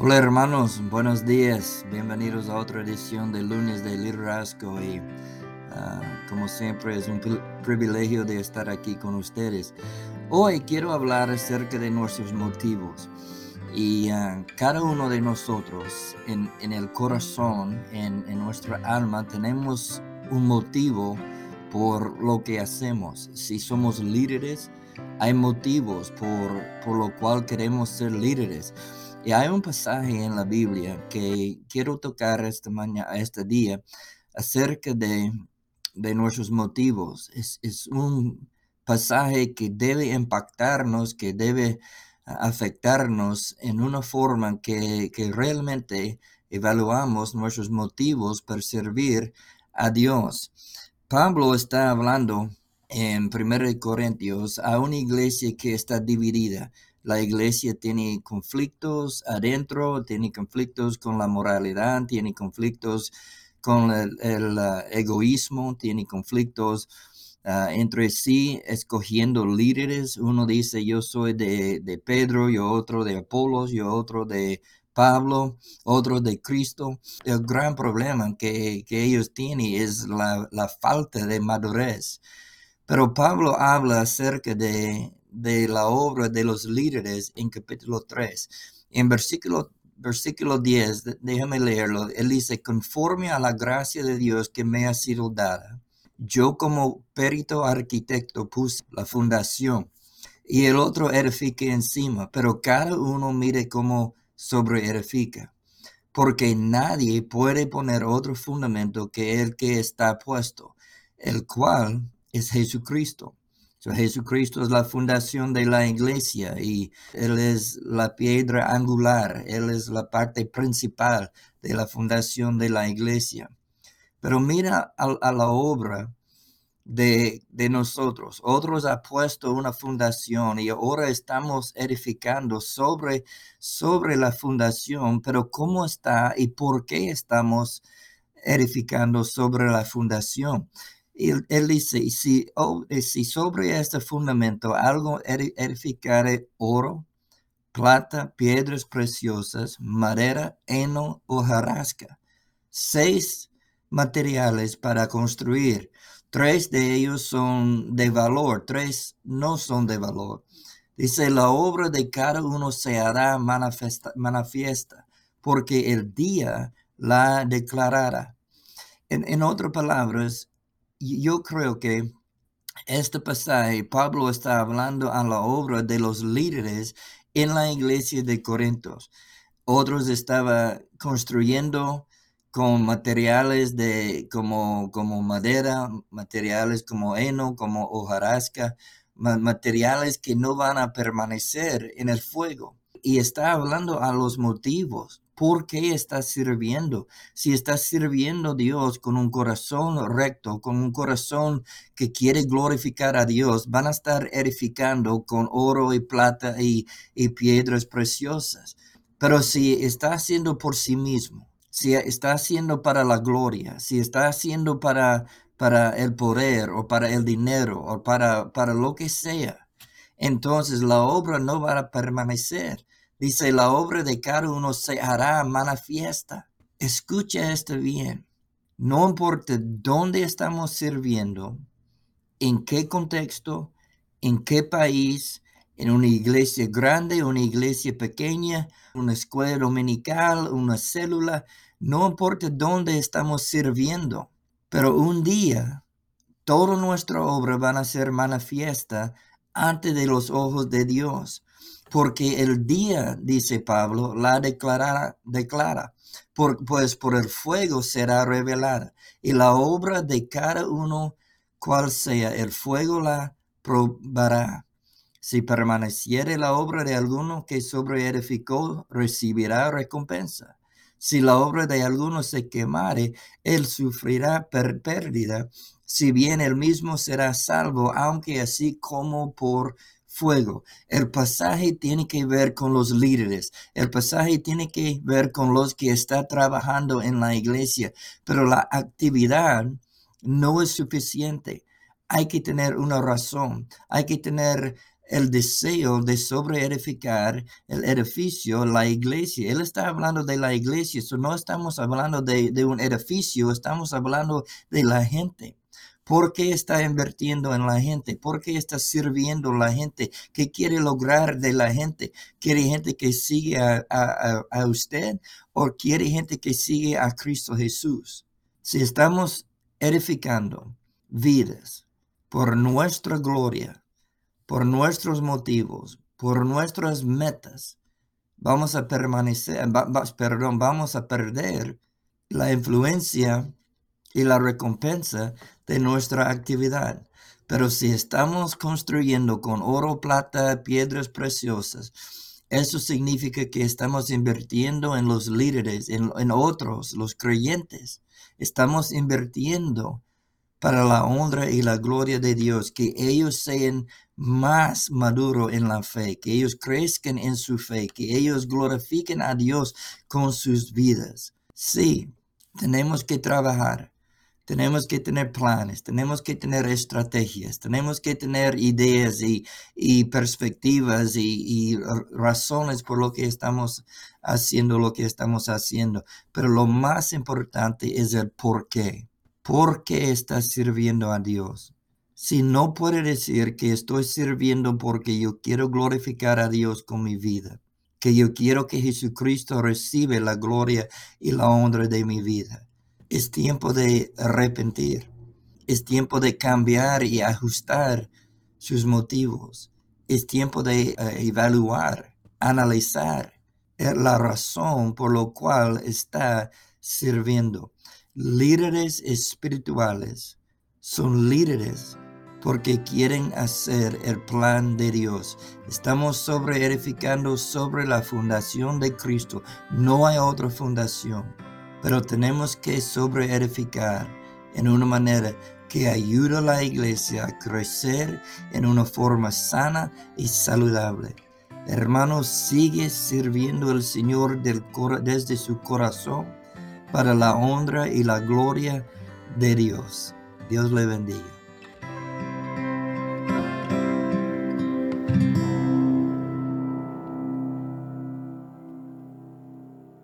Hola hermanos, buenos días. Bienvenidos a otra edición de Lunes de Liderazgo y como siempre es un privilegio de estar aquí con ustedes. Hoy quiero hablar acerca de nuestros motivos y cada uno de nosotros en el corazón, en nuestra alma, tenemos un motivo por lo que hacemos. Si somos líderes, hay motivos por lo cual queremos ser líderes. Y hay un pasaje en la Biblia que quiero tocar este día acerca de nuestros motivos. Es un pasaje que debe impactarnos, que debe afectarnos en una forma que realmente evaluamos nuestros motivos para servir a Dios. Pablo está hablando en 1 Corintios a una iglesia que está dividida. La iglesia tiene conflictos adentro, tiene conflictos con la moralidad, tiene conflictos con el egoísmo, tiene conflictos entre sí, escogiendo líderes. Uno dice, yo soy de Pedro, yo otro de Apolos, yo otro de Pablo, otro de Cristo. El gran problema que ellos tienen es la falta de madurez. Pero Pablo habla acerca de la obra de los líderes en capítulo 3. En versículo 10, déjame leerlo. Él dice, conforme a la gracia de Dios que me ha sido dada, yo como perito arquitecto puse la fundación y el otro edifica encima, pero cada uno mire cómo sobre edifica. Porque nadie puede poner otro fundamento que el que está puesto, el cual es Jesucristo. Jesucristo es la fundación de la iglesia y Él es la piedra angular, Él es la parte principal de la fundación de la iglesia. Pero mira a la obra de nosotros. Otros han puesto una fundación y ahora estamos edificando sobre la fundación, pero ¿cómo está y por qué estamos edificando sobre la fundación? Él dice, si sobre este fundamento algo edificare oro, plata, piedras preciosas, madera, heno, hojarasca, 6 materiales para construir. 3 de ellos son de valor, 3 no son de valor. Dice, la obra de cada uno se hará manifiesta, porque el día la declarará. En otras palabras, yo creo que este pasaje, Pablo está hablando a la obra de los líderes en la iglesia de Corintios. Otros estaban construyendo con materiales como madera, materiales como heno, como hojarasca, materiales que no van a permanecer en el fuego. Y está hablando a los motivos. ¿Por qué estás sirviendo? Si estás sirviendo a Dios con un corazón recto, con un corazón que quiere glorificar a Dios, van a estar edificando con oro y plata y piedras preciosas. Pero si está haciendo por sí mismo, si está haciendo para la gloria, si está haciendo para el poder o para el dinero o para lo que sea, entonces la obra no va a permanecer. Dice, la obra de cada uno se hará manifiesta. Escucha esto bien. No importa dónde estamos sirviendo, en qué contexto, en qué país, en una iglesia grande, una iglesia pequeña, una escuela dominical, una célula, no importa dónde estamos sirviendo, pero un día toda nuestra obra van a ser manifiesta ante de los ojos de Dios, porque el día, dice Pablo, la declara, pues por el fuego será revelada, y la obra de cada uno, cual sea, el fuego la probará. Si permaneciere la obra de alguno que sobreedificó, recibirá recompensa. Si la obra de alguno se quemare, él sufrirá pérdida, si bien él mismo será salvo, aunque así como por fuego. El pasaje tiene que ver con los líderes, el pasaje tiene que ver con los que están trabajando en la iglesia, pero la actividad no es suficiente. Hay que tener una razón, hay que tener el deseo de sobreedificar el edificio, la iglesia. Él está hablando de la iglesia, no estamos hablando de un edificio, estamos hablando de la gente. ¿Por qué está invirtiendo en la gente? ¿Por qué está sirviendo a la gente? ¿Qué quiere lograr de la gente? ¿Quiere gente que sigue a usted o quiere gente que sigue a Cristo Jesús? Si estamos edificando vidas por nuestra gloria, por nuestros motivos, por nuestras metas, vamos a permanecer, vamos a perder la influencia y la recompensa de nuestra actividad. Pero si estamos construyendo con oro, plata, piedras preciosas, eso significa que estamos invirtiendo en los líderes, en otros, los creyentes. Estamos invirtiendo para la honra y la gloria de Dios, que ellos sean más maduros en la fe, que ellos crezcan en su fe, que ellos glorifiquen a Dios con sus vidas. Sí, tenemos que trabajar. Tenemos que tener planes, tenemos que tener estrategias, tenemos que tener ideas y perspectivas y razones por lo que estamos haciendo, Pero lo más importante es el por qué. ¿Por qué estás sirviendo a Dios? Si no puede decir que estoy sirviendo porque yo quiero glorificar a Dios con mi vida, que yo quiero que Jesucristo reciba la gloria y la honra de mi vida. Es tiempo de arrepentir. Es tiempo de cambiar y ajustar sus motivos. Es tiempo de evaluar, analizar la razón por la cual está sirviendo. Líderes espirituales son líderes porque quieren hacer el plan de Dios. Estamos edificando sobre la fundación de Cristo. No hay otra fundación. Pero tenemos que edificar en una manera que ayude a la iglesia a crecer en una forma sana y saludable. Hermano, sigue sirviendo al Señor desde su corazón para la honra y la gloria de Dios. Dios le bendiga.